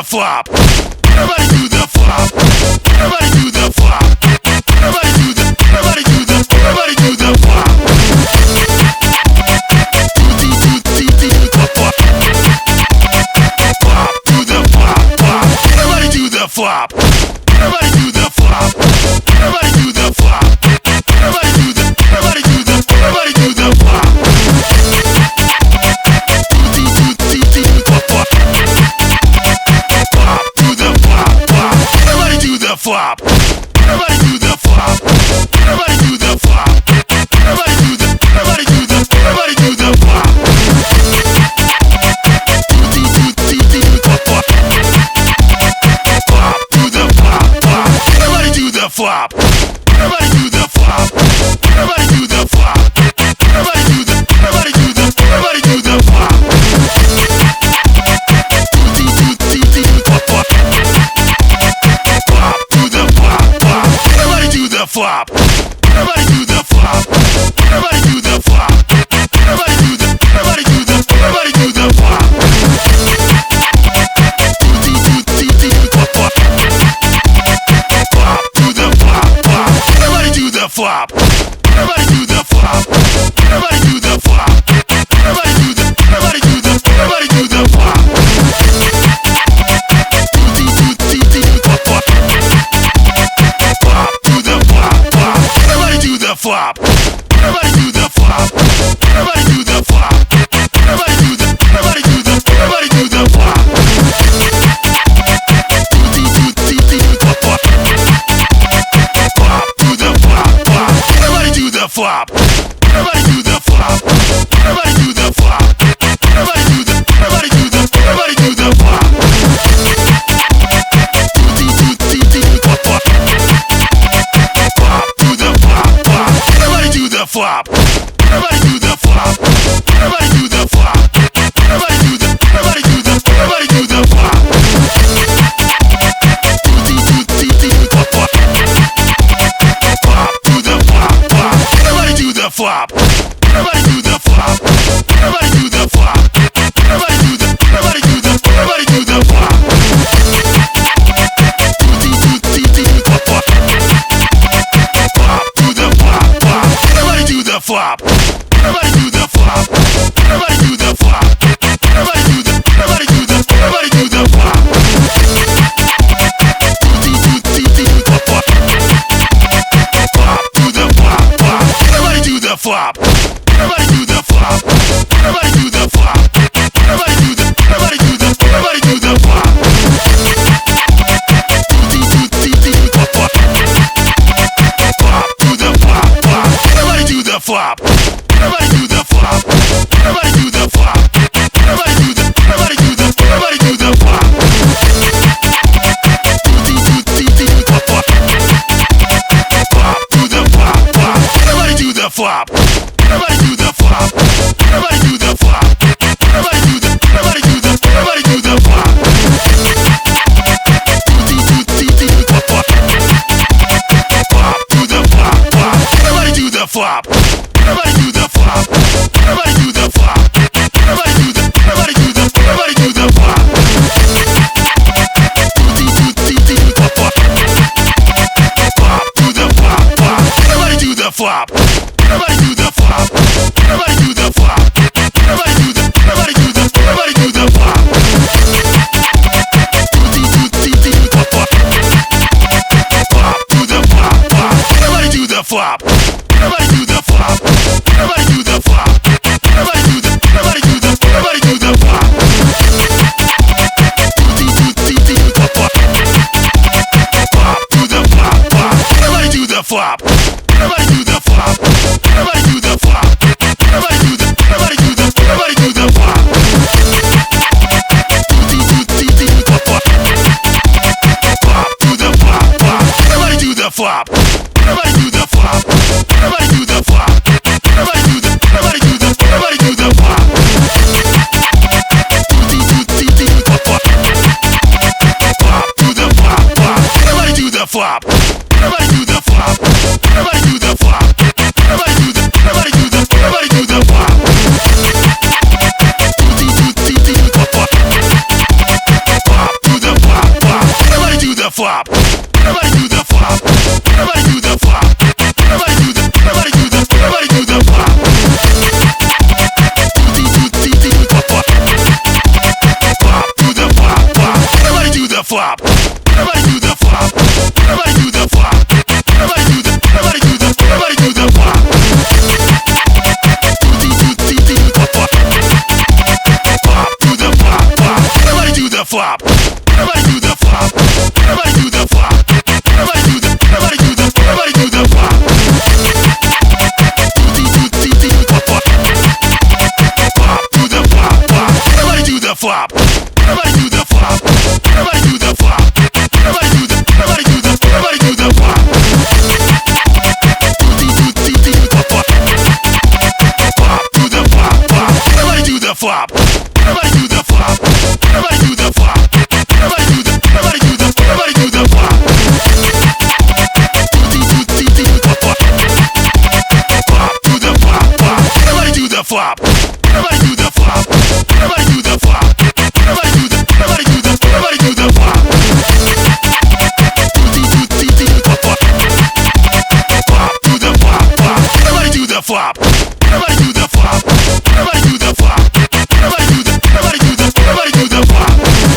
flop. Everybody do the flop. Everybody do the flop. Everybody do the. Everybody do the. Everybody do the flop. Do the flop. Flop. Do the flop. Flop. Everybody do the flop. Everybody do the flop. Everybody do the flop. Everybody do the. Everybody do the. Everybody do the flop. Flop. Everybody do the flop. Everybody do the flop. Everybody do the. Everybody do the. Everybody do the flop. Flop. Do the flop. Flop. Everybody do the flop. Everybody do the flop. Everybody do the flop. Everybody do the. Everybody do the. Everybody do the flop. Flop. Everybody do the flop. Everybody do the flop. Everybody do the. Everybody do the. Everybody do the flop. Flop. Do the flop. Flop. Everybody do the flop. Everybody do the flop. Everybody do the flop. Everybody do the. Everybody do the. Everybody do the flop. Flop. Everybody do the flop. Everybody do the flop. Everybody do the. Everybody do the. Everybody do the flop. Flop. Do the flop. Flop. Everybody do the flop. Everybody do the flop. Everybody do the flop. Everybody do the. Everybody do the. Everybody do the flop. Flop. Everybody do the flop. Everybody do the flop. Everybody do the. Everybody do the. Everybody do the flop. Flop. Do the flop. Flop. Everybody do the flop. Everybody do the flop. Everybody do the flop. Everybody do the. Everybody do the. Everybody do the flop. Flop. Everybody do the flop. Everybody do the flop. Everybody do the. Everybody do the. Everybody do the flop. Flop. Do the flop. Flop. Everybody do the flop. Everybody do the flop. Everybody do the flop. Everybody do the. Everybody do the. Everybody do the flop. Flop. Everybody do the flop. Everybody do the flop. Everybody do the. Everybody do the. Everybody do the flop. Flop. Do the flop. Flop. Everybody do the flop. Everybody do the flop. Everybody do the flop. Everybody do the. Everybody do the. Everybody do the flop. Flop. Do the flop. Flop. Everybody do the flop. Everybody do the flop. Everybody do the flop. Everybody do the. Everybody do the. Everybody do the flop. Flop. Do the flop. Flop. Everybody do the flop. Everybody do the flop. Everybody do the flop. Everybody do the. Everybody do the. Everybody do the flop. Flop. Do the flop. Flop. Everybody do the flop. Everybody do the flop. Everybody do the flop. Everybody do the. Everybody do the. Everybody do the flop. Flop. Do the flop. Flop. Everybody do the flop. Everybody do the flop. Everybody do the flop. Everybody do the. Everybody do the. Everybody do the flop. Flop. Do the flop. Flop. Everybody do the flop. Everybody do the flop. Everybody do the flop. Everybody do the. Everybody do the. Everybody do the flop. Flop. Do the flop. Flop. Everybody do the flop. Everybody do the flop. Everybody do the flop. Everybody do the. Everybody do the. Everybody do the flop. Flop. Do the flop. flop. Everybody do the flop. Everybody do the flop. Everybody do the flop. Everybody do the flop. Do the flop, flop. Everybody do the flop. Everybody do the flop. Everybody do the flop. Everybody do the flop. Everybody do the flop. Do the flop, flop. Everybody do the flop. Everybody do the flop. Everybody do the flop. Everybody do the. Everybody do the. Everybody do the flop. Do the flop, flop. Everybody do the flop. Everybody do the flop. Everybody do the flop. Everybody do the. Everybody do the. Everybody do the flop. Do the flop, flop. Everybody do the flop. Everybody do the flop. Everybody do the flop. Everybody do the. Everybody do the. Everybody do the flop. Do the flop, flop. Everybody do the flop. Everybody do the flop. Everybody do the flop. Everybody do the. Everybody do the. Everybody do the flop. Do the flop, flop. Everybody do the flop. Everybody do the flop. Everybody do the flop. Everybody do the. Everybody do the. Everybody do the flop.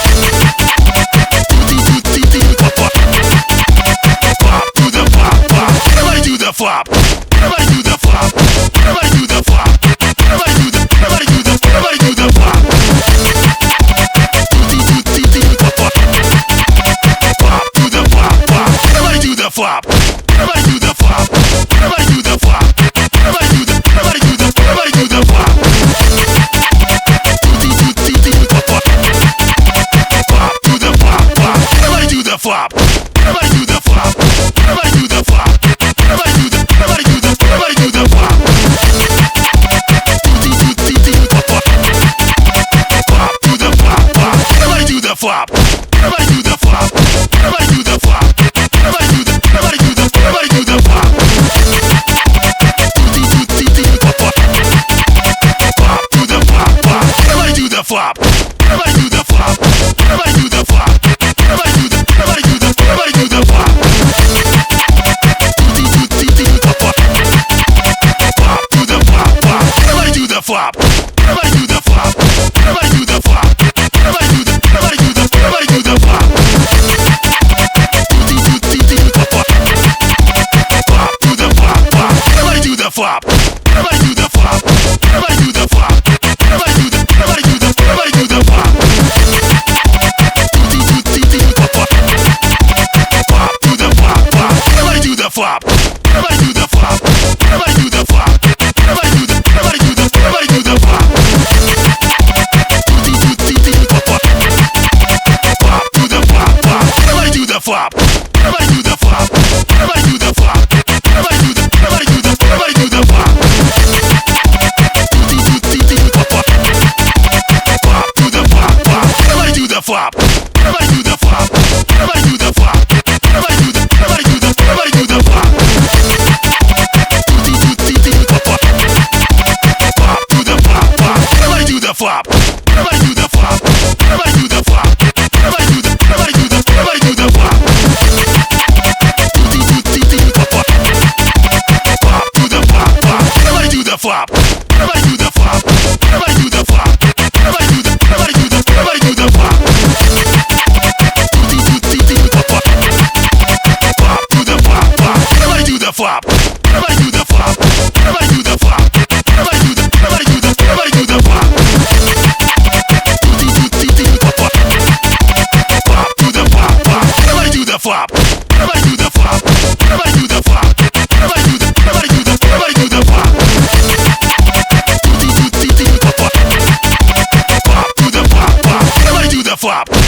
Do the flop, flop. Everybody do the flop. Everybody do the flop. Everybody do the flop. Everybody do the. Everybody do the. Everybody do the flop. Do the flop, flop. Everybody do the flop. Everybody do the flop. Everybody do the flop. Everybody do the. Everybody do the. Everybody do the flop. Do the flop, flop. Everybody do the flop. Everybody do the flop. Everybody do the flop. Everybody do the. Everybody do the. Everybody do the flop. Do the flop, flop. Everybody do the flop. Everybody do the flop. Everybody do the flop. Everybody do the. Everybody do the. Everybody do the flop. Do the flop, flop. Everybody do the flop. Everybody do the flop. Everybody do the flop. Everybody do the. Everybody do the. Everybody do the flop. Do the flop, flop. Everybody do the flop. Everybody do the flop. Everybody do the flop. Everybody do the. Everybody do the. Everybody do the flop. Do the flop, flop. Everybody do the flop. Everybody do the flop. Everybody do the flop. Everybody do the. Everybody do the. Everybody do the flop. Do the flop, flop. Everybody do the flop. Everybody do the flop. Everybody do the flop. Everybody do the. Everybody do the. Everybody do the flop. Do the flop, flop. Everybody do the flop. Everybody do the flop. Everybody do the flop. Everybody do the. Everybody do the. Everybody do the flop. Do the flop, flop. Everybody do the flop. Everybody do the flop. Everybody do the flop. Everybody do the. Everybody do the. Everybody do the flop. Do the flop, flop. Everybody do the flop. Everybody do the flop. Everybody do the flop. Everybody do the. Everybody do the. Everybody do the flop. Do the flop, flop. Everybody do the flop. Everybody do the flop. Everybody do the flop. Everybody do the. Everybody do the. Everybody do the flop. Do the flop, flop. Everybody do the flop. Everybody do the flop. Everybody do the flop. Everybody do the. Everybody do the. Everybody do the flop. Do the flop, flop. Everybody do the flop. Everybody do the flop. Everybody do the flop. Everybody do the. Everybody do the. Everybody do the flop. Do the flop, flop. Everybody do the flop.